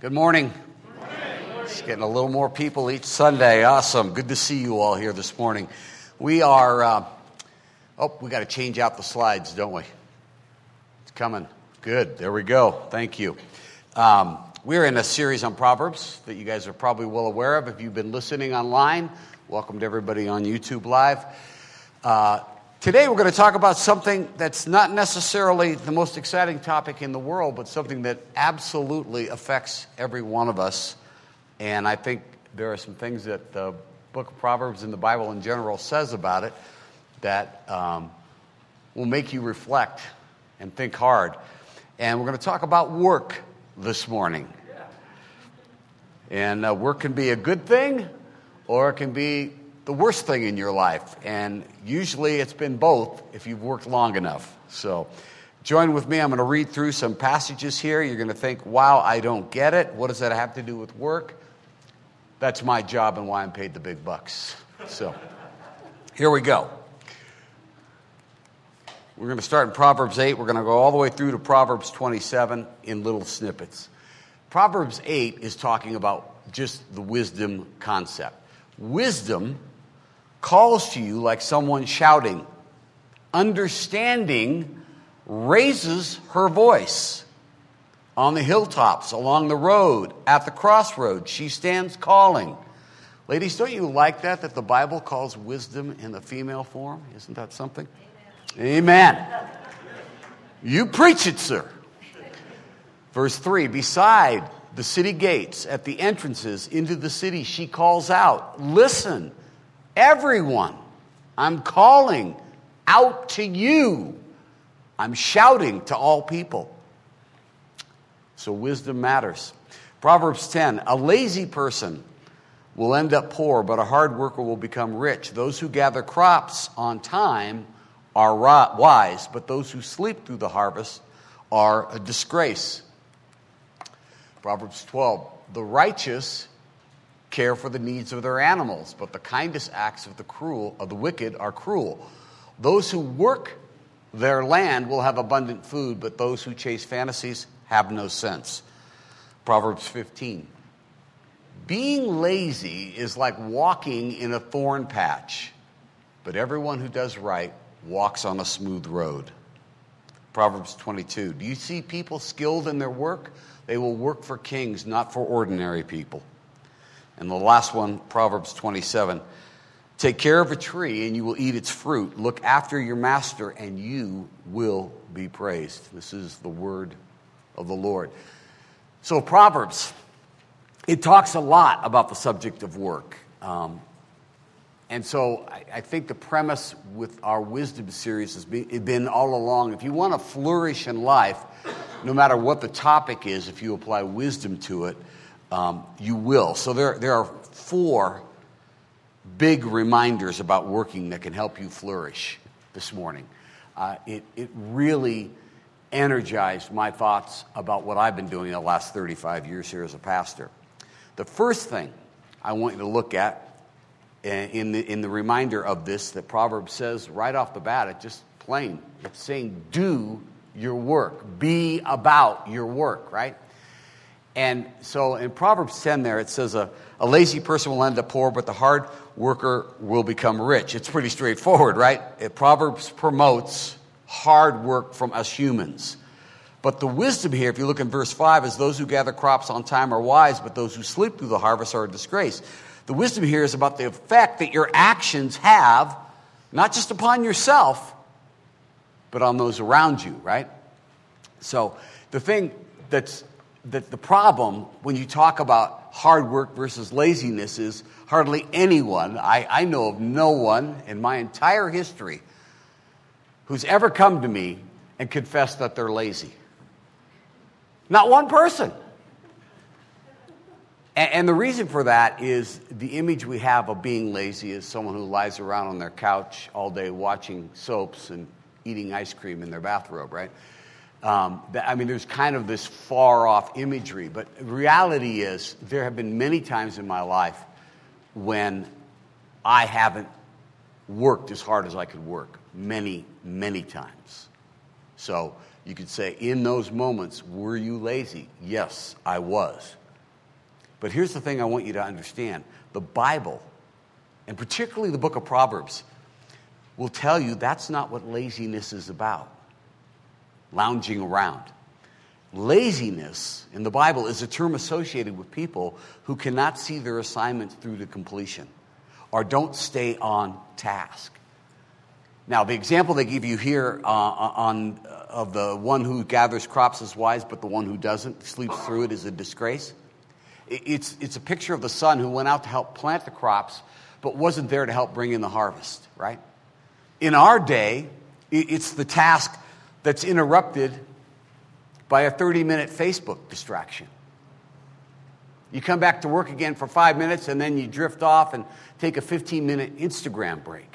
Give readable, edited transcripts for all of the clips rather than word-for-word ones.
Good morning. It's getting a little more people each Sunday. Awesome. Good to see you all here this morning. We are, we got to change out the slides, don't we? It's coming. Good. There we go. Thank you. We're in a series on Proverbs that you guys are probably well aware of. If you've been listening online, welcome to everybody on YouTube Live. Today we're going to talk about something that's not necessarily the most exciting topic in the world, but something that absolutely affects every one of us. And I think there are some things that the book of Proverbs and the Bible in general says about it that will make you reflect and think hard. And we're going to talk about work this morning. And work can be a good thing, or it can be the worst thing in your life. And usually it's been both if you've worked long enough. So join with me. I'm going to read through some passages here. You're going to think, wow, I don't get it. What does that have to do with work? That's my job and why I'm paid the big bucks. So here we go. We're going to start in Proverbs 8. We're going to go all the way through to Proverbs 27 in little snippets. Proverbs 8 is talking about just the wisdom concept. Wisdom calls to you like someone shouting. Understanding raises her voice. On the hilltops, along the road, at the crossroads, she stands calling. Ladies, don't you like that the Bible calls wisdom in the female form? Isn't that something? Amen. You preach it, sir. Verse 3, beside the city gates, at the entrances into the city, she calls out, listen, everyone, I'm calling out to you. I'm shouting to all people. So wisdom matters. Proverbs 10, a lazy person will end up poor, but a hard worker will become rich. Those who gather crops on time are wise, but those who sleep through the harvest are a disgrace. Proverbs 12, the righteous care for the needs of their animals, but the kindest acts of the wicked are cruel. Those who work their land will have abundant food, but those who chase fantasies have no sense. Proverbs 15, being lazy is like walking in a thorn patch, but everyone who does right walks on a smooth road. Proverbs 22, do you see people skilled in their work? They will work for kings, not for ordinary people. And the last one, Proverbs 27. Take care of a tree and you will eat its fruit. Look after your master and you will be praised. This is the word of the Lord. So Proverbs, it talks a lot about the subject of work. And so I think the premise with our wisdom series has been all along, if you want to flourish in life, no matter what the topic is, if you apply wisdom to it, you will. So there are 4 big reminders about working that can help you flourish this morning. It really energized my thoughts about what I've been doing the last 35 years here as a pastor. The first thing I want you to look at in the reminder of this, that Proverbs says right off the bat, it's just plain. It's saying, do your work. Be about your work, right? And so in Proverbs 10 there, it says a lazy person will end up poor, but the hard worker will become rich. It's pretty straightforward, right? Proverbs promotes hard work from us humans. But the wisdom here, if you look in verse 5, is those who gather crops on time are wise, but those who sleep through the harvest are a disgrace. The wisdom here is about the effect that your actions have, not just upon yourself, but on those around you, right? So the thing that the problem when you talk about hard work versus laziness is hardly anyone, I know of no one in my entire history who's ever come to me and confessed that they're lazy. Not one person. And the reason for that is the image we have of being lazy is someone who lies around on their couch all day watching soaps and eating ice cream in their bathrobe, right? There's kind of this far-off imagery, but reality is there have been many times in my life when I haven't worked as hard as I could work. Many, many times. So you could say, in those moments, were you lazy? Yes, I was. But here's the thing I want you to understand. The Bible, and particularly the book of Proverbs, will tell you that's not what laziness is about. Lounging around. Laziness in the Bible is a term associated with people who cannot see their assignments through to completion or don't stay on task. Now, the example they give you here of the one who gathers crops is wise, but the one who doesn't, sleeps through it, is a disgrace. It's a picture of the son who went out to help plant the crops, but wasn't there to help bring in the harvest, right? In our day, it's the task that's interrupted by a 30-minute Facebook distraction. You come back to work again for 5 minutes, and then you drift off and take a 15-minute Instagram break.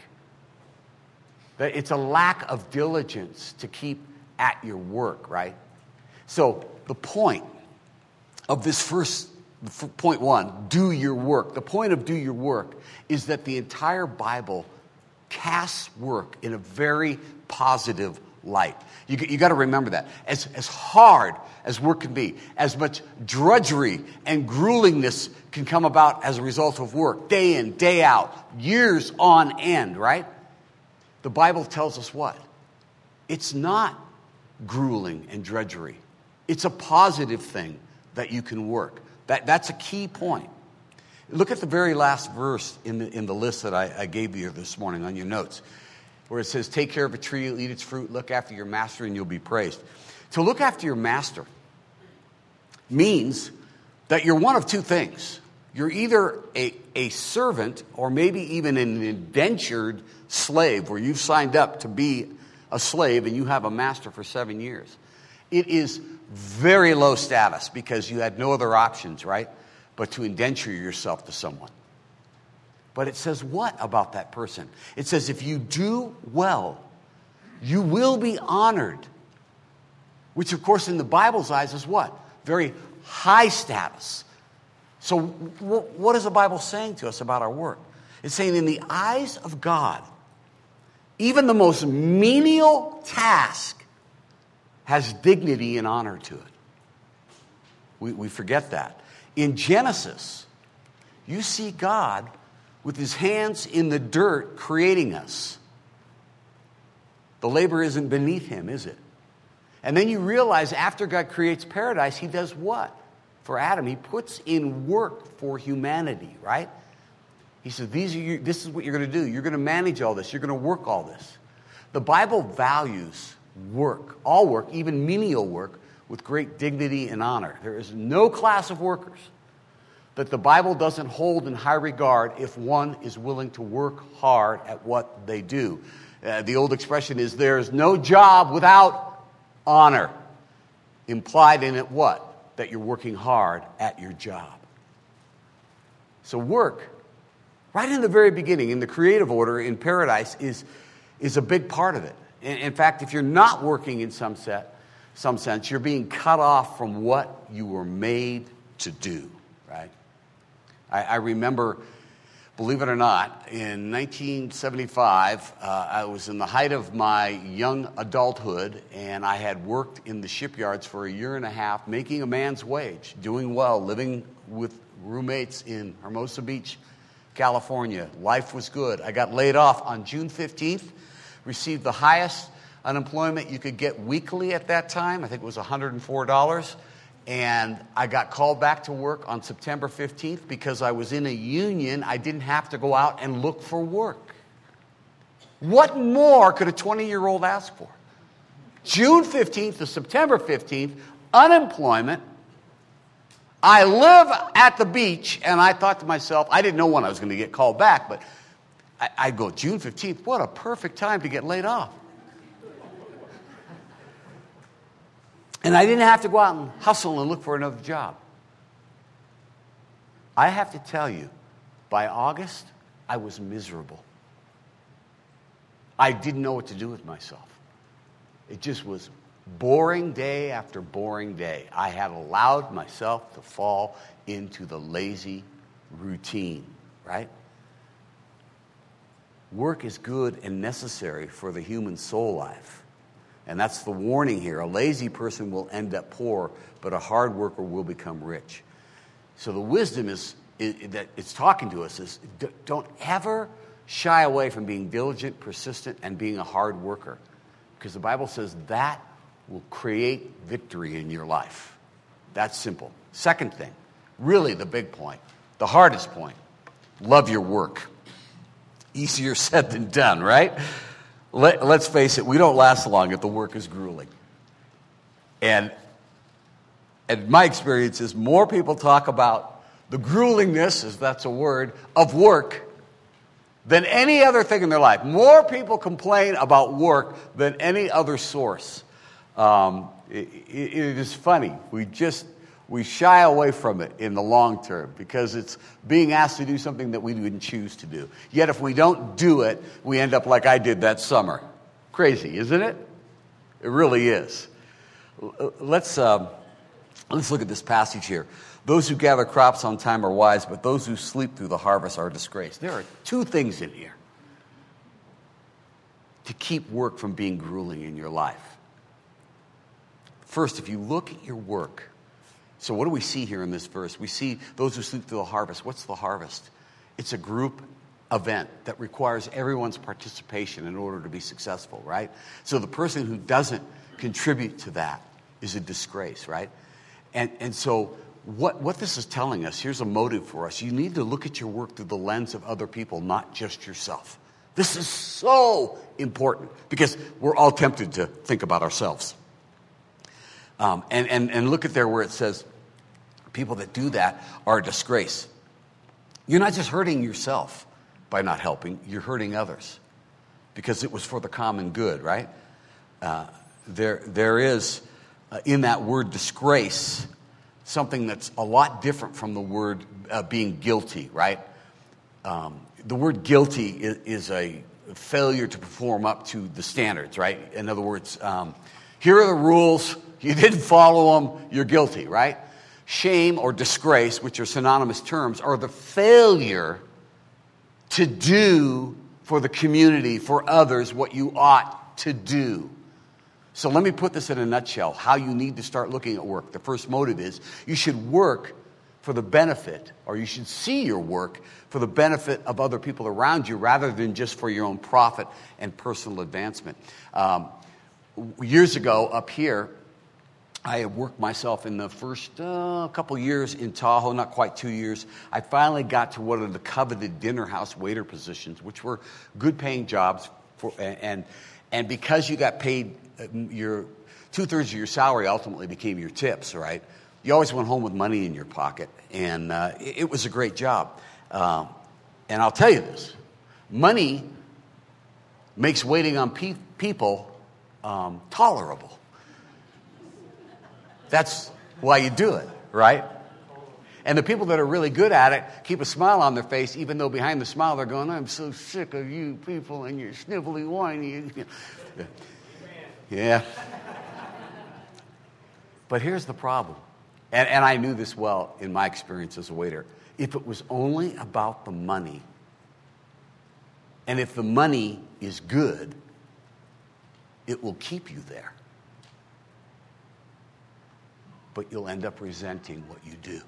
It's a lack of diligence to keep at your work, right? So the point of this first, point one, do your work. The point of do your work is that the entire Bible casts work in a very positive light. You got to remember that. As hard as work can be, as much drudgery and gruelingness can come about as a result of work, day in, day out, years on end, right? The Bible tells us what? It's not grueling and drudgery. It's a positive thing that you can work. That's a key point. Look at the very last verse in the list that I gave you this morning on your notes, where it says, take care of a tree, you'll eat its fruit, look after your master, and you'll be praised. To look after your master means that you're one of two things. You're either a servant or maybe even an indentured slave, where you've signed up to be a slave and you have a master for 7 years. It is very low status because you had no other options, right, but to indenture yourself to someone. But it says what about that person? It says if you do well, you will be honored, which of course in the Bible's eyes is what? Very high status. So what is the Bible saying to us about our work? It's saying in the eyes of God, even the most menial task has dignity and honor to it. We forget that. In Genesis, you see God with his hands in the dirt creating us. The labor isn't beneath him, is it? And then you realize after God creates paradise, he does what? For Adam, he puts in work for humanity, right? He said, this is what you're going to do. You're going to manage all this. You're going to work all this. The Bible values work, all work, even menial work, with great dignity and honor. There is no class of workers that the Bible doesn't hold in high regard if one is willing to work hard at what they do. The old expression is, there's no job without honor. Implied in it what? That you're working hard at your job. So work, right in the very beginning, in the creative order, in paradise, is a big part of it. In fact, if you're not working in some sense, you're being cut off from what you were made to do, right? I remember, believe it or not, in 1975, I was in the height of my young adulthood, and I had worked in the shipyards for 1.5 years, making a man's wage, doing well, living with roommates in Hermosa Beach, California. Life was good. I got laid off on June 15th, received the highest unemployment you could get weekly at that time. I think it was $104. And I got called back to work on September 15th because I was in a union. I didn't have to go out and look for work. What more could a 20-year-old ask for? June 15th to September 15th, unemployment. I live at the beach, and I thought to myself, I didn't know when I was going to get called back, but I go, June 15th, what a perfect time to get laid off. And I didn't have to go out and hustle and look for another job. I have to tell you, by August, I was miserable. I didn't know what to do with myself. It just was boring day after boring day. I had allowed myself to fall into the lazy routine, right? Work is good and necessary for the human soul life. And that's the warning here. A lazy person will end up poor, but a hard worker will become rich. So the wisdom that it's talking to us is don't ever shy away from being diligent, persistent, and being a hard worker. Because the Bible says that will create victory in your life. That's simple. Second thing, really the big point, the hardest point, love your work. Easier said than done, right? Let's face it, we don't last long if the work is grueling. And my experience is more people talk about the gruelingness, if that's a word, of work than any other thing in their life. More people complain about work than any other source. It is funny. We shy away from it in the long term because it's being asked to do something that we didn't choose to do. Yet if we don't do it, we end up like I did that summer. Crazy, isn't it? It really is. Let's look at this passage here. Those who gather crops on time are wise, but those who sleep through the harvest are disgraced. There are two things in here to keep work from being grueling in your life. First, if you look at your work, so what do we see here in this verse? We see those who sleep through the harvest. What's the harvest? It's a group event that requires everyone's participation in order to be successful, right? So the person who doesn't contribute to that is a disgrace, right? And so what this is telling us, here's a motive for us. You need to look at your work through the lens of other people, not just yourself. This is so important because we're all tempted to think about ourselves. And look at there where it says people that do that are a disgrace. You're not just hurting yourself by not helping, you're hurting others because it was for the common good, right? There is, in that word disgrace, something that's a lot different from the word being guilty, right? The word guilty is a failure to perform up to the standards, right? In other words, here are the rules, you didn't follow them, you're guilty, right? Shame or disgrace, which are synonymous terms, are the failure to do for the community, for others, what you ought to do. So let me put this in a nutshell, how you need to start looking at work. The first motive is you should work for the benefit, or you should see your work for the benefit of other people around you rather than just for your own profit and personal advancement. Years ago up here, I had worked myself in the first couple years in Tahoe, not quite 2 years. I finally got to one of the coveted dinner house waiter positions, which were good paying jobs. And because you got paid, your 2/3 of your salary ultimately became your tips, right? You always went home with money in your pocket, and it was a great job. And I'll tell you this, money makes waiting on people tolerable. That's why you do it, right? And the people that are really good at it keep a smile on their face, even though behind the smile they're going, I'm so sick of you people and your snivelly whiny. Yeah. But here's the problem. And I knew this well in my experience as a waiter. If it was only about the money, and if the money is good, it will keep you there. But you'll end up resenting what you do.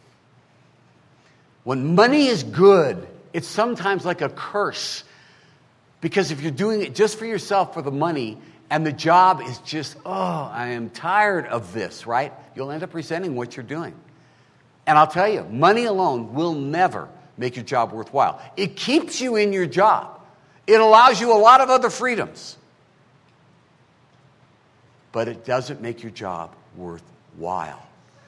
When money is good, it's sometimes like a curse. Because if you're doing it just for yourself for the money, and the job is just, I am tired of this, right? You'll end up resenting what you're doing. And I'll tell you, money alone will never make your job worthwhile. It keeps you in your job. It allows you a lot of other freedoms. But it doesn't make your job worthwhile.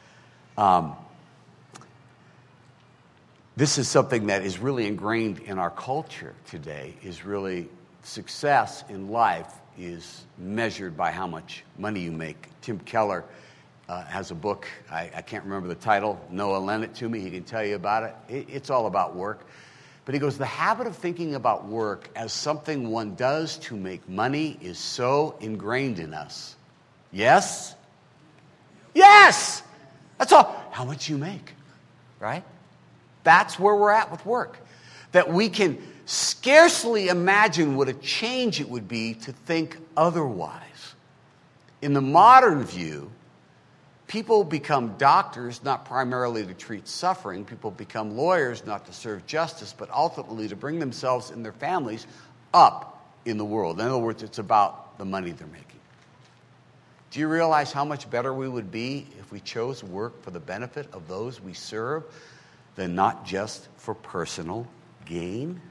This is something that is really ingrained in our culture today, is really success in life is measured by how much money you make. Tim Keller has a book, I can't remember the title. Noah lent it to me, he can tell you about it. It's all about work. But he goes, the habit of thinking about work as something one does to make money is so ingrained in us. Yes? Yes! That's all. How much you make, right? That's where we're at with work. That we can scarcely imagine what a change it would be to think otherwise. In the modern view, People become doctors not primarily to treat suffering. People become lawyers not to serve justice, but ultimately to bring themselves and their families up in the world. In other words, it's about the money they're making. Do you realize how much better we would be if we chose work for the benefit of those we serve than not just for personal gain?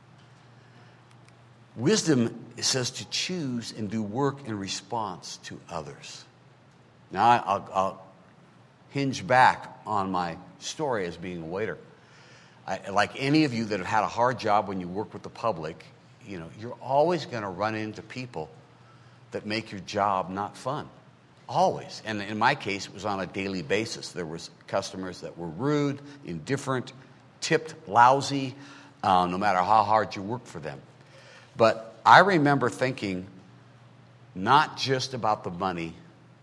Wisdom says to choose and do work in response to others. Now, I'll hinge back on my story as being a waiter. Like any of you that have had a hard job when you work with the public, you're always going to run into people that make your job not fun. Always. And in my case, it was on a daily basis. There was customers that were rude, indifferent, tipped lousy, no matter how hard you worked for them. But I remember thinking not just about the money,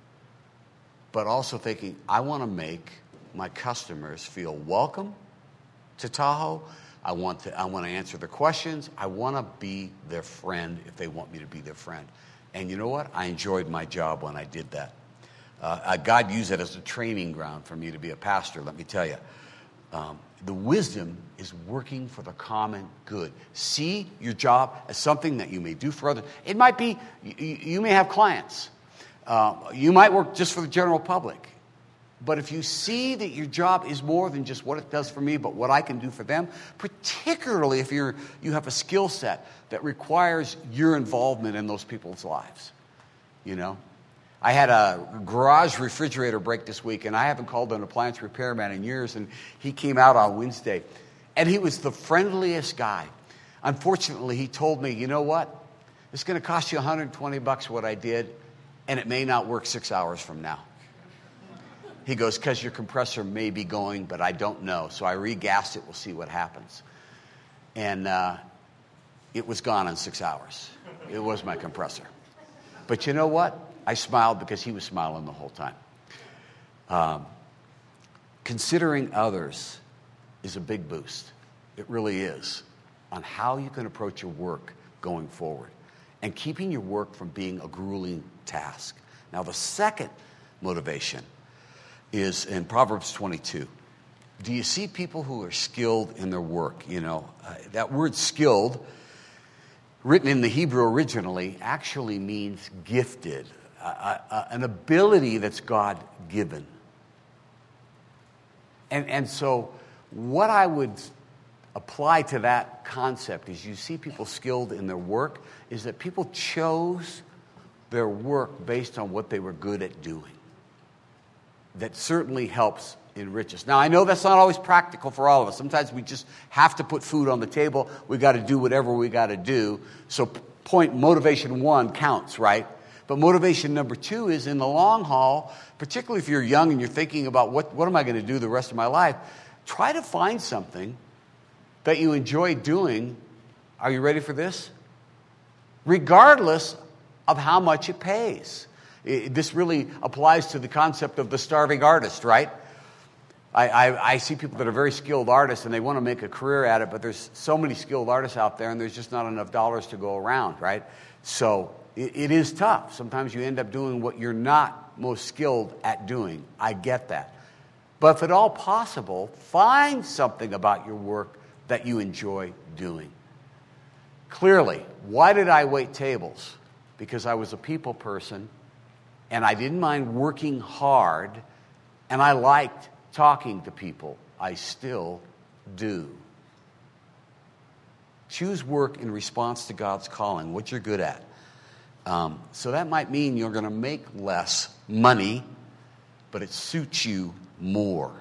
but also thinking, I want to make my customers feel welcome to Tahoe. I want to answer their questions. I want to be their friend if they want me to be their friend. And you know what? I enjoyed my job when I did that. God used it as a training ground for me to be a pastor, let me tell you. The wisdom is working for the common good. See your job as something that you may do for others. It might be, you may have clients. You might work just for the general public. But if you see that your job is more than just what it does for me, but what I can do for them, particularly if you have a skill set that requires your involvement in those people's lives. I had a garage refrigerator break this week, and I haven't called an appliance repairman in years, and he came out on Wednesday, and he was the friendliest guy. Unfortunately, he told me, you know what? It's going to cost you $120 what I did, and it may not work 6 hours from now. He goes, because your compressor may be going, but I don't know. So I regassed it. We'll see what happens. And it was gone in 6 hours. It was my compressor. But you know what? I smiled because he was smiling the whole time. Considering others is a big boost. It really is. On how you can approach your work going forward. And keeping your work from being a grueling task. Now, the second motivation is in Proverbs 22. Do you see people who are skilled in their work? That word skilled, written in the Hebrew originally, actually means gifted, an ability that's God-given. And so what I would apply to that concept is you see people skilled in their work, is that people chose their work based on what they were good at doing. That certainly helps enrich us. Now, I know that's not always practical for all of us. Sometimes we just have to put food on the table. We got to do whatever we got to do. So motivation 1 counts, right? But motivation number 2 is in the long haul, particularly if you're young and you're thinking about what am I going to do the rest of my life, try to find something that you enjoy doing. Are you ready for this? Regardless of how much it pays. This really applies to the concept of the starving artist, right? I see people that are very skilled artists and they want to make a career at it, but there's so many skilled artists out there and there's just not enough dollars to go around, right? So it is tough. Sometimes you end up doing what you're not most skilled at doing. I get that. But if at all possible, find something about your work that you enjoy doing. Clearly, why did I wait tables? Because I was a people person. And I didn't mind working hard, and I liked talking to people. I still do. Choose work in response to God's calling, what you're good at. So that might mean you're going to make less money, but it suits you more,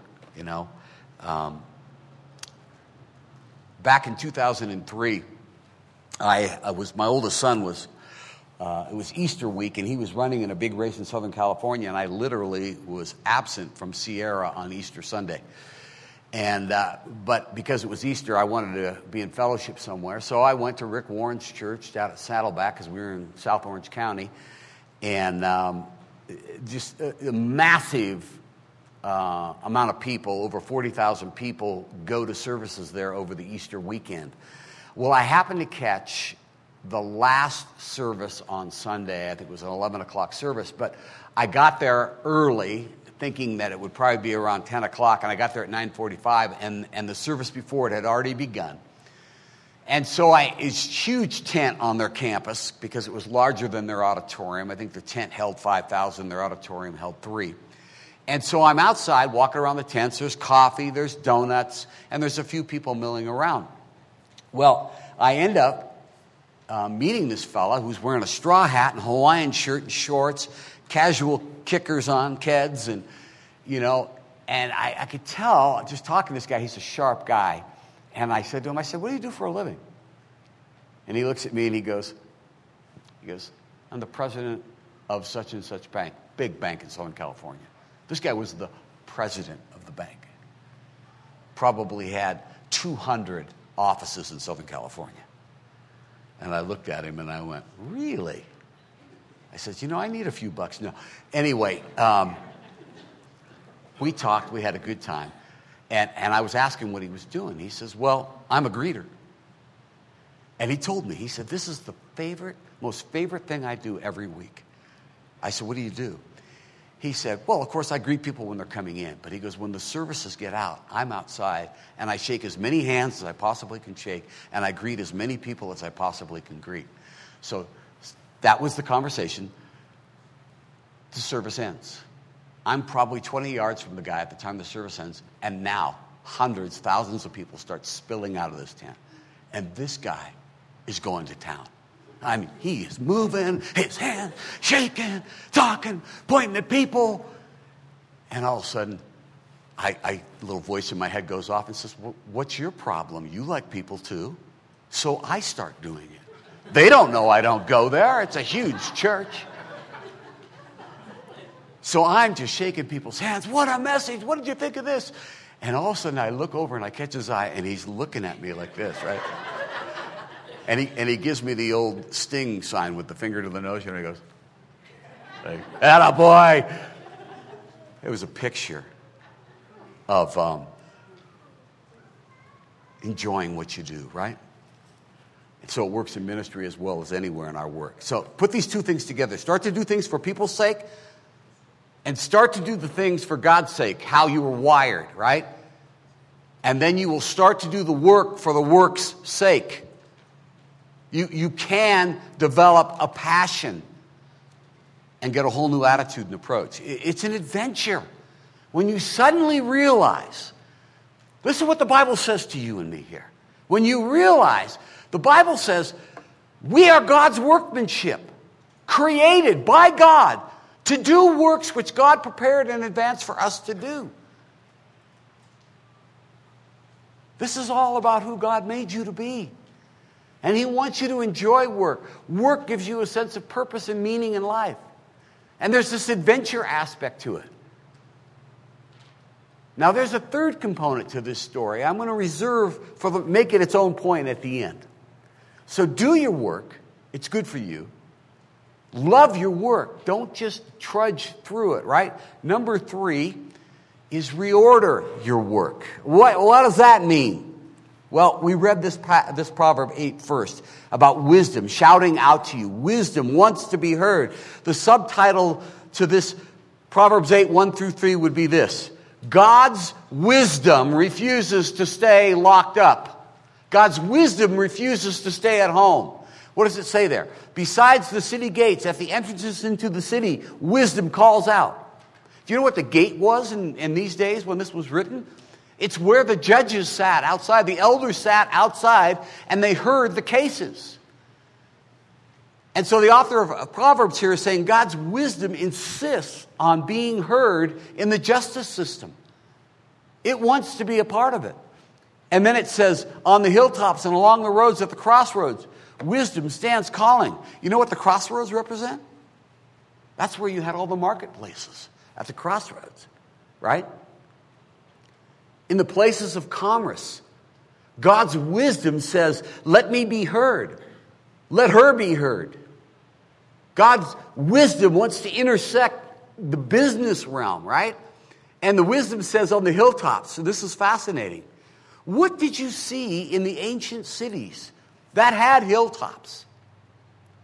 Back in 2003, my oldest son was... it was Easter week, and he was running in a big race in Southern California, and I literally was absent from Sierra on Easter Sunday. And but because it was Easter, I wanted to be in fellowship somewhere, so I went to Rick Warren's church down at Saddleback, because we were in South Orange County, and just a massive amount of people, over 40,000 people, go to services there over the Easter weekend. Well, I happened to catch the last service on Sunday. I think it was an 11 o'clock service, but I got there early thinking that it would probably be around 10 o'clock, and I got there at 9:45, and the service before it had already begun. And so it's a huge tent on their campus because it was larger than their auditorium. I think the tent held 5,000, their auditorium held 3. And so I'm outside walking around the tents. There's coffee, there's donuts, and there's a few people milling around. Well, I end up meeting this fella who's wearing a straw hat and Hawaiian shirt and shorts, casual kickers on, Keds, and, and I could tell, just talking to this guy, he's a sharp guy. And I said to him, what do you do for a living? And he looks at me and he goes, I'm the president of such and such bank, big bank in Southern California. This guy was the president of the bank. Probably had 200 offices in Southern California. And I looked at him and I went, really? I said, I need a few bucks. No. Anyway, we talked. We had a good time. And I was asking what he was doing. He says, well, I'm a greeter. And he told me, he said, this is the most favorite thing I do every week. I said, what do you do? He said, well, of course, I greet people when they're coming in. But he goes, when the services get out, I'm outside, and I shake as many hands as I possibly can shake, and I greet as many people as I possibly can greet. So that was the conversation. The service ends. I'm probably 20 yards from the guy at the time the service ends, and now hundreds, thousands of people start spilling out of this tent. And this guy is going to town. I mean, he is moving, his hands shaking, talking, pointing at people. And all of a sudden, a little voice in my head goes off and says, well, what's your problem? You like people too. So I start doing it. They don't know I don't go there. It's a huge church. So I'm just shaking people's hands. What a message. What did you think of this? And all of a sudden I look over and I catch his eye and he's looking at me like this, right? And he gives me the old sting sign with the finger to the nose, and he goes, "Atta boy." It was a picture of enjoying what you do, right? And so it works in ministry as well as anywhere in our work. So put these two things together. Start to do things for people's sake, and start to do the things for God's sake, how you were wired, right? And then you will start to do the work for the work's sake. You can develop a passion and get a whole new attitude and approach. It's an adventure. When you suddenly realize, listen to what the Bible says to you and me here. When you realize, the Bible says, we are God's workmanship, created by God to do works which God prepared in advance for us to do. This is all about who God made you to be. And He wants you to enjoy work. Work gives you a sense of purpose and meaning in life. And there's this adventure aspect to it. Now, there's a third component to this story. I'm going to reserve make it its own point at the end. So do your work. It's good for you. Love your work. Don't just trudge through it, right? Number 3 is reorder your work. What does that mean? Well, we read this Proverb 8 first about wisdom, shouting out to you. Wisdom wants to be heard. The subtitle to this Proverbs 8, 1 through 3 would be this: God's wisdom refuses to stay locked up. God's wisdom refuses to stay at home. What does it say there? Besides the city gates, at the entrances into the city, wisdom calls out. Do you know what the gate was in these days when this was written? It's where the judges sat outside. The elders sat outside and they heard the cases. And so the author of Proverbs here is saying God's wisdom insists on being heard in the justice system. It wants to be a part of it. And then it says, on the hilltops and along the roads at the crossroads, wisdom stands calling. You know what the crossroads represent? That's where you had all the marketplaces, at the crossroads, right? In the places of commerce, God's wisdom says, let me be heard. Let her be heard. God's wisdom wants to intersect the business realm, right? And the wisdom says on the hilltops, so this is fascinating. What did you see in the ancient cities that had hilltops?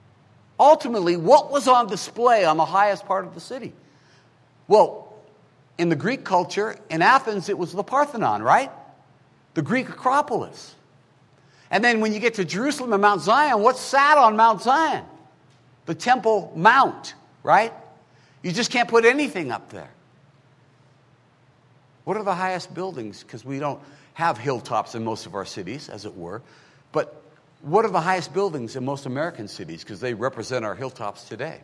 Ultimately, what was on display on the highest part of the city? Well, In the Greek culture, in Athens, it was the Parthenon, right? The Greek Acropolis. And then when you get to Jerusalem and Mount Zion, what's sat on Mount Zion? The Temple Mount, right? You just can't put anything up there. What are the highest buildings? Because we don't have hilltops in most of our cities, as it were. But what are the highest buildings in most American cities? Because they represent our hilltops today.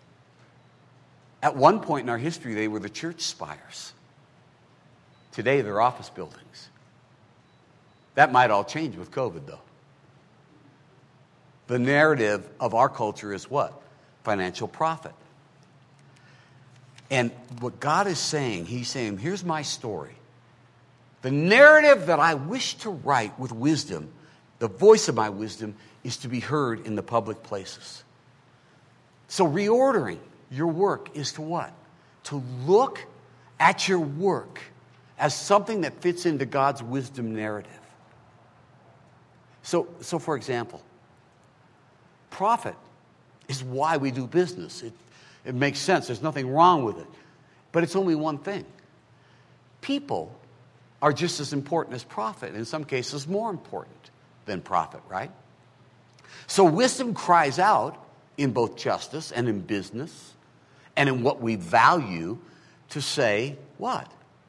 At one point in our history, they were the church spires. Today, they're office buildings. That might all change with COVID, though. The narrative of our culture is what? Financial profit. And what God is saying, he's saying, here's my story. The narrative that I wish to write with wisdom, the voice of my wisdom, is to be heard in the public places. So reordering your work is to what? To look at your work as something that fits into God's wisdom narrative. So for example, profit is why we do business. It makes sense. There's nothing wrong with it. But it's only one thing. People are just as important as profit. In some cases, more important than profit, right? So wisdom cries out in both justice and in business and in what we value to say what?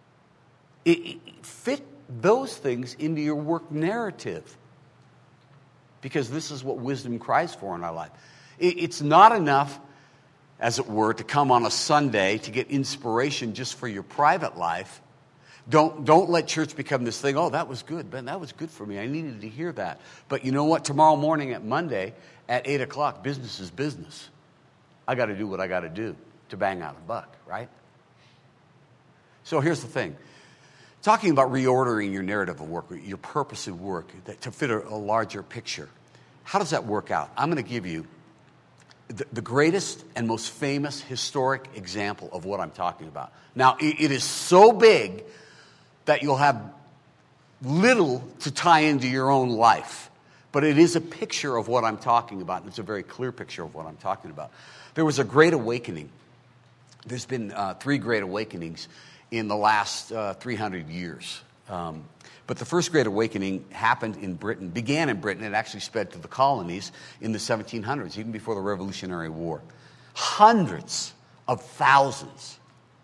Fit those things into your work narrative. Because this is what wisdom cries for in our life. It's not enough, as it were, to come on a Sunday to get inspiration just for your private life. Don't let church become this thing, oh, that was good, Ben, that was good for me. I needed to hear that. But you know what? Tomorrow morning at Monday at 8 o'clock, business is business. I got to do what I got to do to bang out a buck, right? So here's the thing. Talking about reordering your narrative of work, your purpose of work, to fit a larger picture. How does that work out? I'm going to give you the greatest and most famous historic example of what I'm talking about. Now, it is so big that you'll have little to tie into your own life. But it is a picture of what I'm talking about, and it's a very clear picture of what I'm talking about. There was a great awakening. There's been 3 great awakenings in the last 300 years. But the first Great Awakening began in Britain, and actually spread to the colonies in the 1700s, even before the Revolutionary War. Hundreds of thousands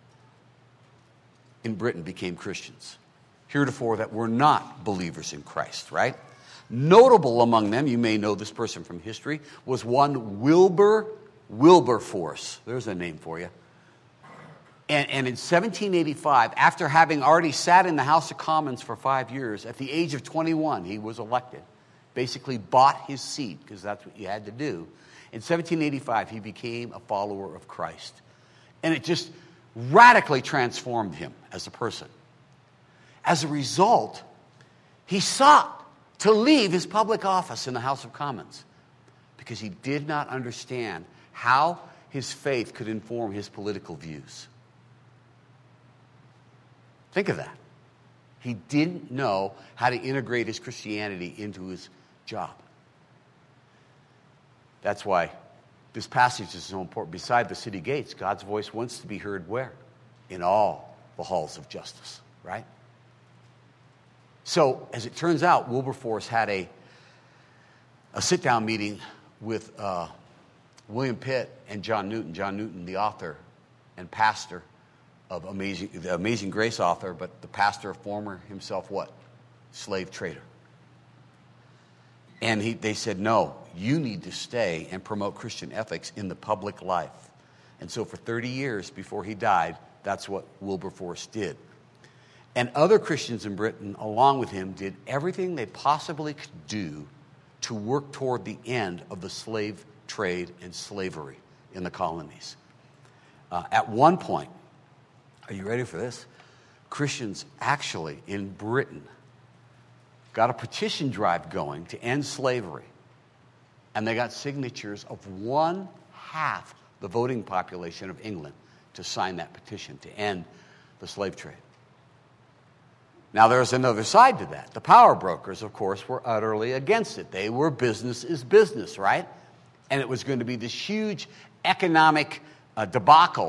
in Britain became Christians, heretofore that were not believers in Christ, right? Notable among them, you may know this person from history, was one Wilberforce. There's a name for you. And in 1785, after having already sat in the House of Commons for 5 years, at the age of 21, he was elected. Basically bought his seat, because that's what you had to do. In 1785, he became a follower of Christ. And it just radically transformed him as a person. As a result, he sought to leave his public office in the House of Commons because he did not understand how his faith could inform his political views. Think of that. He didn't know how to integrate his Christianity into his job. That's why this passage is so important. Beside the city gates, God's voice wants to be heard where? In all the halls of justice, right? So, as it turns out, Wilberforce had a sit-down meeting with William Pitt and John Newton. John Newton, the author and pastor of the Amazing Grace author, but the pastor, former himself what? Slave trader. And they said, no, you need to stay and promote Christian ethics in the public life. And so for 30 years before he died, that's what Wilberforce did. And other Christians in Britain, along with him, did everything they possibly could do to work toward the end of the slave trade and slavery in the colonies. At one point, are you ready for this? Christians actually in Britain got a petition drive going to end slavery. And they got signatures of 1/2 the voting population of England to sign that petition to end the slave trade. Now, there's another side to that. The power brokers, of course, were utterly against it. They were business is business, right? And it was going to be this huge economic debacle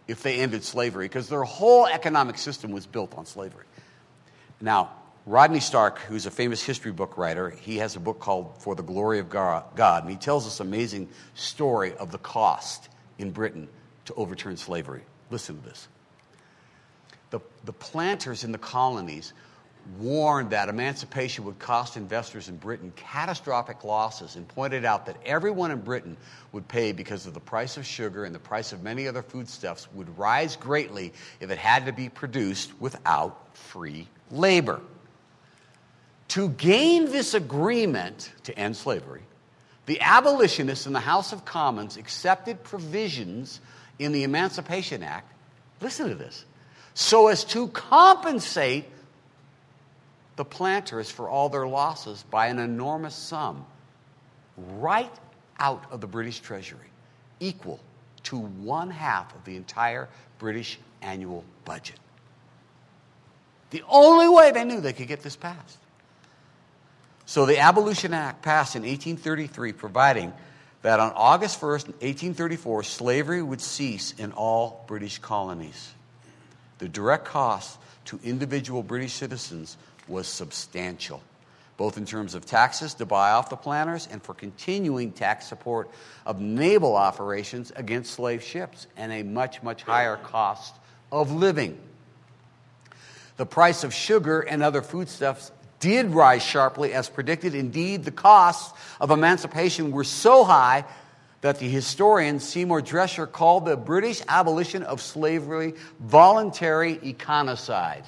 if they ended slavery, because their whole economic system was built on slavery. Now, Rodney Stark, who's a famous history book writer, he has a book called For the Glory of God, and he tells this amazing story of the cost in Britain to overturn slavery. Listen to this. The planters in the colonies warned that emancipation would cost investors in Britain catastrophic losses and pointed out that everyone in Britain would pay because of the price of sugar and the price of many other foodstuffs would rise greatly if it had to be produced without free labor. To gain this agreement to end slavery, the abolitionists in the House of Commons accepted provisions in the Emancipation Act, listen to this, so as to compensate the planters for all their losses by an enormous sum right out of the British Treasury, equal to 1/2 of the entire British annual budget. The only way they knew they could get this passed. So the Abolition Act passed in 1833, providing that on August 1st, 1834, slavery would cease in all British colonies. The direct cost to individual British citizens was substantial, both in terms of taxes to buy off the planters and for continuing tax support of naval operations against slave ships, and a much, much higher cost of living. The price of sugar and other foodstuffs did rise sharply as predicted. Indeed, the costs of emancipation were so high that the historian Seymour Drescher called the British abolition of slavery voluntary econicide,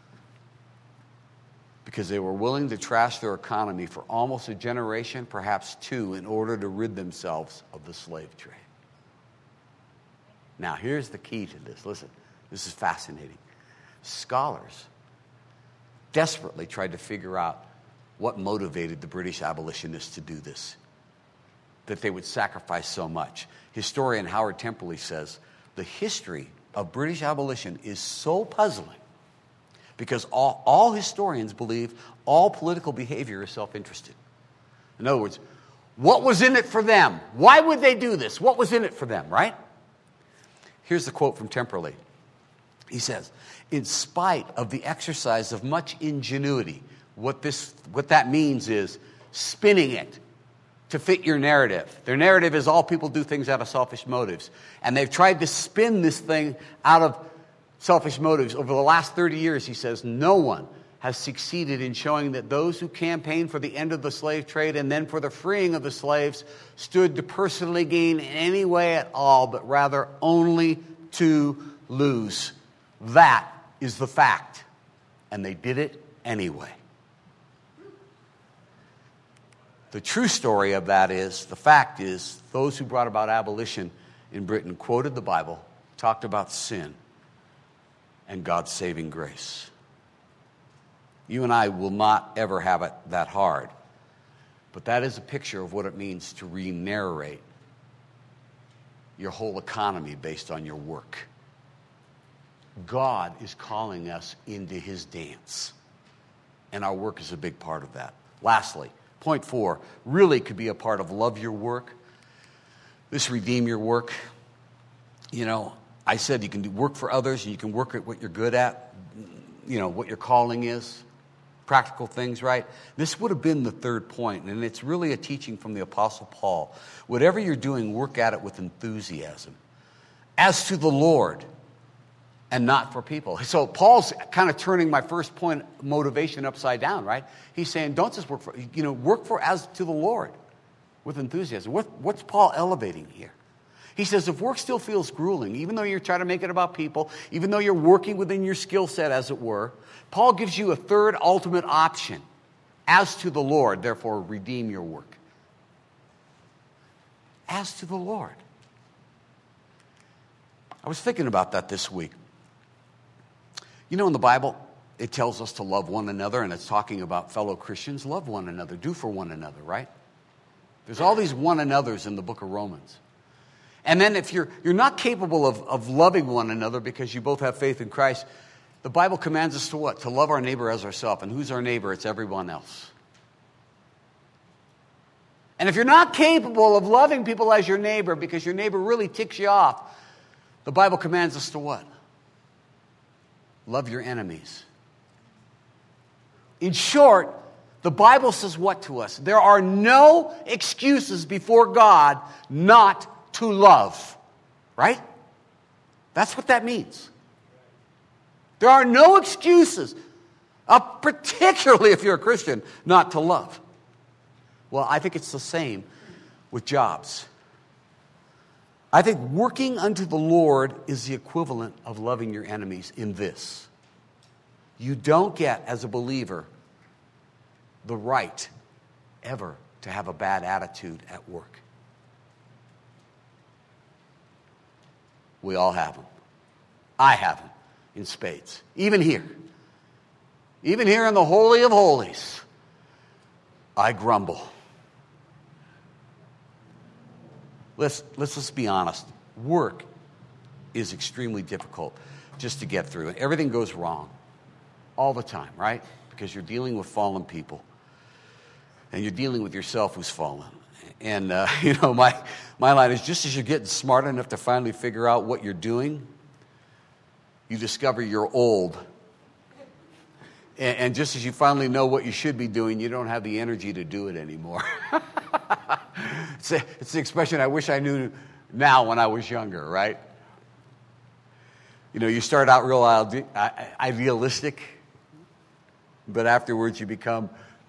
because they were willing to trash their economy for almost a generation, perhaps two, in order to rid themselves of the slave trade. Now, here's the key to this. Listen, this is fascinating. Scholars desperately tried to figure out what motivated the British abolitionists to do this, that they would sacrifice so much. Historian Howard Temperley says, the history of British abolition is so puzzling because all historians believe all political behavior is self-interested. In other words, what was in it for them? Why would they do this? What was in it for them, right? Here's the quote from Temperley. He says, in spite of the exercise of much ingenuity, what that means is spinning it to fit your narrative. Their narrative is all people do things out of selfish motives. And they've tried to spin this thing out of selfish motives. Over the last 30 years, he says, no one has succeeded in showing that those who campaigned for the end of the slave trade and then for the freeing of the slaves stood to personally gain in any way at all, but rather only to lose. That is the fact. And they did it anyway. The true story of that is, the fact is, those who brought about abolition in Britain quoted the Bible, talked about sin, and God's saving grace. You and I will not ever have it that hard. But that is a picture of what it means to re-narrate your whole economy based on your work. God is calling us into his dance. And our work is a big part of that. Lastly, point 4 really could be a part of love your work. This redeem your work. You know, I said you can do work for others and you can work at what you're good at, you know, what your calling is, practical things, right? This would have been the third point, and it's really a teaching from the Apostle Paul. Whatever you're doing, work at it with enthusiasm, as to the Lord and not for people. So Paul's kind of turning my first point, motivation, upside down, right? He's saying, don't just work for, work for as to the Lord with enthusiasm. What's Paul elevating here? He says, if work still feels grueling, even though you're trying to make it about people, even though you're working within your skill set, as it were, Paul gives you a third ultimate option. As to the Lord, therefore, redeem your work. As to the Lord. I was thinking about that this week. You know, in the Bible, it tells us to love one another, and it's talking about fellow Christians. Love one another. Do for one another, right? There's all these one another's in the book of Romans. And then if you're not capable of loving one another because you both have faith in Christ, the Bible commands us to what? To love our neighbor as ourselves. And who's our neighbor? It's everyone else. And if you're not capable of loving people as your neighbor because your neighbor really ticks you off, The Bible commands us to what? Love your enemies. In short, the Bible says what to us? There are no excuses before God not to love. Right? That's what that means. There are no excuses, particularly if you're a Christian, not to love. Well, I think it's the same with jobs. I think working unto the Lord is the equivalent of loving your enemies in this. You don't get, as a believer, the right ever to have a bad attitude at work. We all have them. I have them in spades. Even here. Even here in the Holy of Holies, I grumble. Let's just be honest. Work is extremely difficult just to get through. Everything goes wrong all the time, right? Because you're dealing with fallen people. And you're dealing with yourself who's fallen. And, my line is, just as you're getting smart enough to finally figure out what you're doing, you discover you're old. And just as you finally know what you should be doing, you don't have the energy to do it anymore. It's the expression I wish I knew now when I was younger, right? You start out real idealistic, but afterwards you become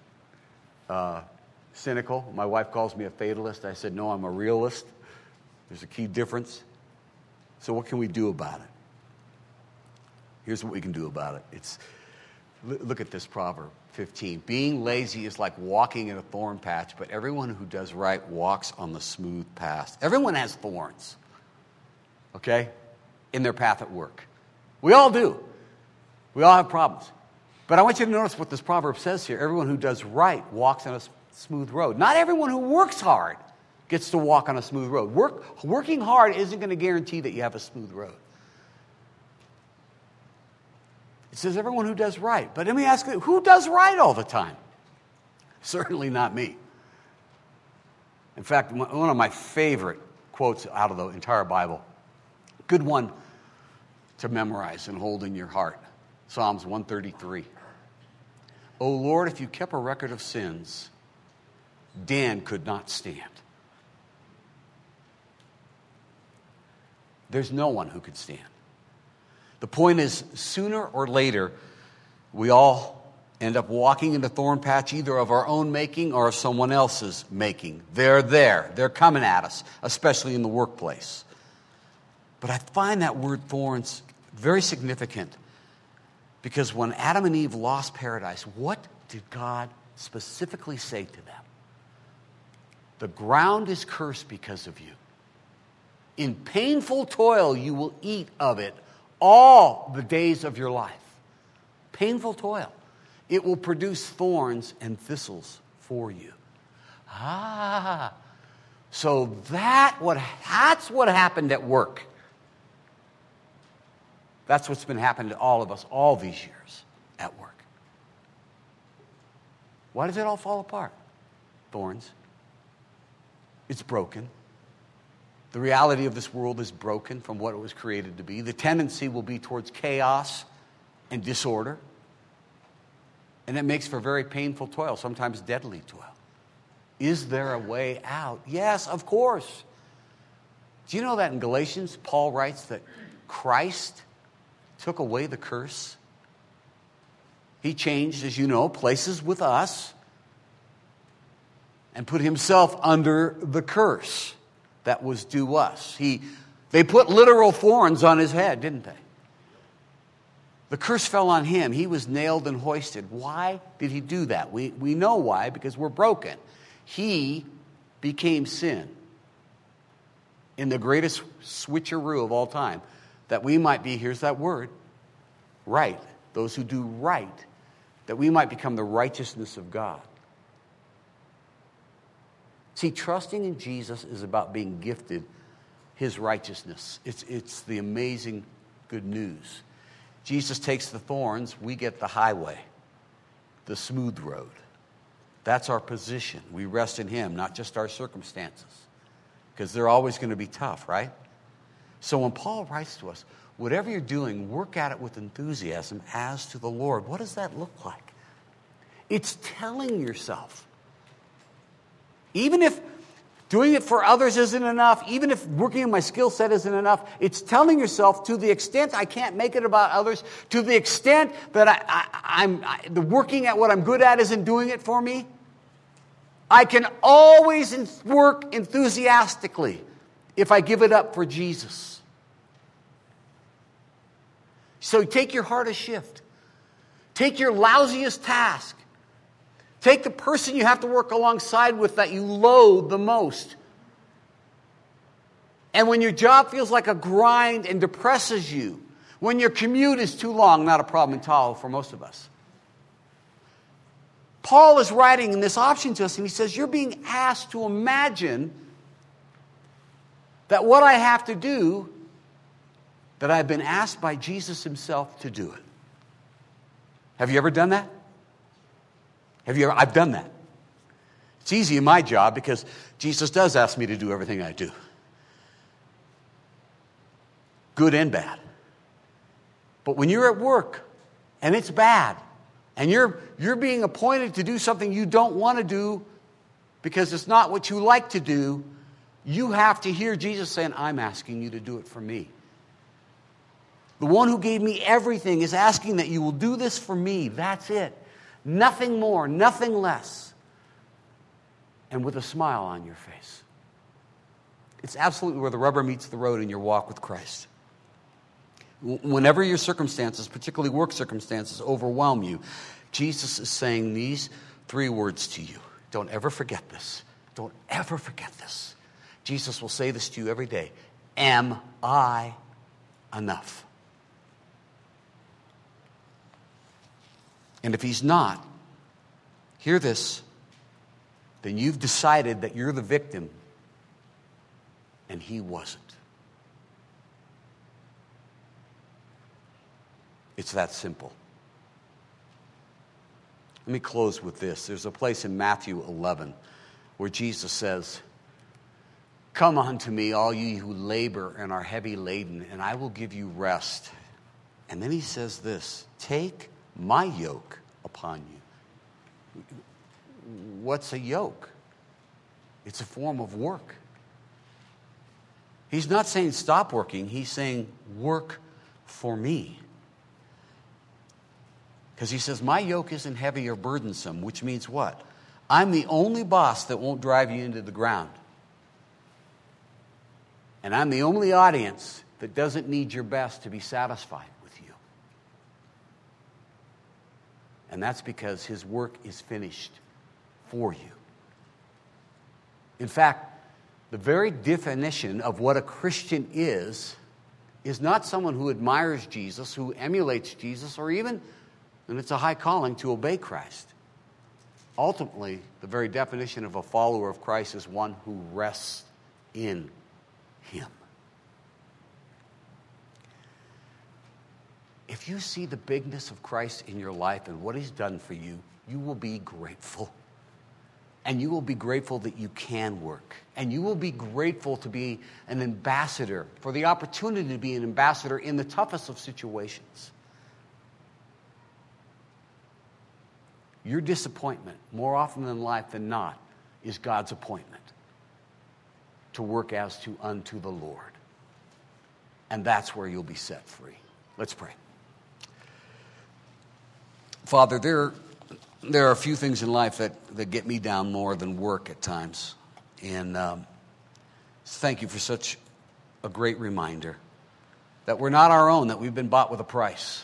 cynical. My wife calls me a fatalist. I said, no, I'm a realist. There's a key difference. So what can we do about it? Here's what we can do about it. Look at this Proverb 15. Being lazy is like walking in a thorn patch, but everyone who does right walks on the smooth path. Everyone has thorns, okay, in their path at work. We all do. We all have problems. But I want you to notice what this proverb says here. Everyone who does right walks on a smooth road. Not everyone who works hard gets to walk on a smooth road. Working hard isn't going to guarantee that you have a smooth road. It says everyone who does right. But let me ask you, who does right all the time? Certainly not me. In fact, one of my favorite quotes out of the entire Bible, good one to memorize and hold in your heart, Psalms 133. O Lord, if you kept a record of sins, Dan could not stand. There's no one who could stand. The point is, sooner or later, we all end up walking in the thorn patch, either of our own making or of someone else's making. They're there. They're coming at us, especially in the workplace. But I find that word thorns very significant, because when Adam and Eve lost paradise, what did God specifically say to them? The ground is cursed because of you. In painful toil you will eat of it all the days of your life. Painful toil. It will produce thorns and thistles for you. So that's what happened at work. That's what's been happening to all of us all these years at work. Why does it all fall apart? Thorns. It's broken. The reality of this world is broken from what it was created to be. The tendency will be towards chaos and disorder. And it makes for very painful toil, sometimes deadly toil. Is there a way out? Yes, of course. Do you know that in Galatians, Paul writes that Christ took away the curse? He changed, as you know, places with us and put himself under the curse that was due us. They put literal thorns on his head, didn't they? The curse fell on him. He was nailed and hoisted. Why did he do that? We know why, because we're broken. He became sin in the greatest switcheroo of all time, that we might be, here's that word, right. Those who do right, that we might become the righteousness of God. See, trusting in Jesus is about being gifted his righteousness. It's the amazing good news. Jesus takes the thorns, we get the highway, the smooth road. That's our position. We rest in him, not just our circumstances, because they're always going to be tough, right? So when Paul writes to us, whatever you're doing, work at it with enthusiasm as to the Lord. What does that look like? It's telling yourself, even if doing it for others isn't enough, even if working on my skill set isn't enough, it's telling yourself, to the extent I can't make it about others, to the extent that I'm working at what I'm good at isn't doing it for me, I can always work enthusiastically if I give it up for Jesus. So take your hardest shift. Take your lousiest task. Take the person you have to work alongside with that you loathe the most. And when your job feels like a grind and depresses you, when your commute is too long, not a problem in Tahoe for most of us. Paul is writing in this option to us, and he says, you're being asked to imagine that what I have to do, that I've been asked by Jesus himself to do it. Have you ever done that? I've done that. It's easy in my job because Jesus does ask me to do everything I do. Good and bad. But when you're at work and it's bad, and you're being appointed to do something you don't want to do because it's not what you like to do, you have to hear Jesus saying, I'm asking you to do it for me. The one who gave me everything is asking that you will do this for me. That's it. Nothing more, nothing less. And with a smile on your face. It's absolutely where the rubber meets the road in your walk with Christ. Whenever your circumstances, particularly work circumstances, overwhelm you, Jesus is saying these 3 words to you. Don't ever forget this. Don't ever forget this. Jesus will say this to you every day. Am I enough? And if he's not, hear this, then you've decided that you're the victim and he wasn't. It's that simple. Let me close with this. There's a place in Matthew 11 where Jesus says, come unto me, all ye who labor and are heavy laden, and I will give you rest. And then he says this, take my yoke upon you. What's a yoke? It's a form of work. He's not saying stop working. He's saying work for me. Because he says, my yoke isn't heavy or burdensome, which means what? I'm the only boss that won't drive you into the ground. And I'm the only audience that doesn't need your best to be satisfied with you. And that's because his work is finished for you. In fact, the very definition of what a Christian is not someone who admires Jesus, who emulates Jesus, or even, and it's a high calling, to obey Christ. Ultimately, the very definition of a follower of Christ is one who rests in him. If you see the bigness of Christ in your life and what he's done for you, you will be grateful. And you will be grateful that you can work. And you will be grateful to be an ambassador, for the opportunity to be an ambassador in the toughest of situations. Your disappointment, more often in life than not, is God's appointment to work as to unto the Lord. And that's where you'll be set free. Let's pray. Father, there are a few things in life that get me down more than work at times. And thank you for such a great reminder that we're not our own, that we've been bought with a price.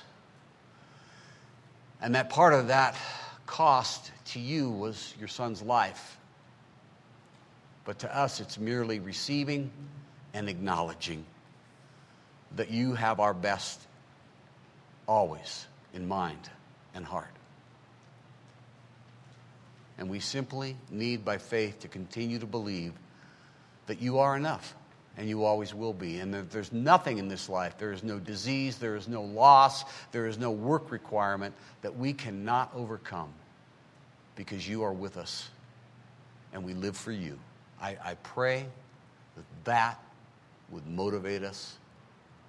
And that part of that cost to you was your son's life. But to us, it's merely receiving and acknowledging that you have our best always in mind and heart. And we simply need, by faith, to continue to believe that you are enough, and you always will be. And that there's nothing in this life, there is no disease, there is no loss, there is no work requirement that we cannot overcome, because you are with us, and we live for you. I pray that would motivate us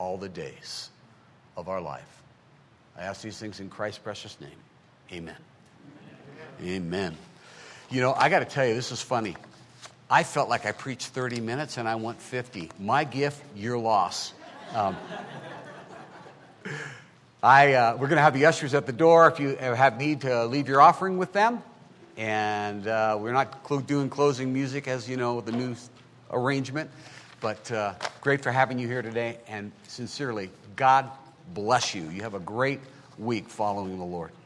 all the days of our life. I ask these things in Christ's precious name. Amen. Amen. You know, I got to tell you, this is funny. I felt like I preached 30 minutes and I went 50. My gift, your loss. We're going to have the ushers at the door if you have need to leave your offering with them. And we're not doing closing music, as you know, the new arrangement. But great for having you here today. And sincerely, God bless you. You have a great week following the Lord.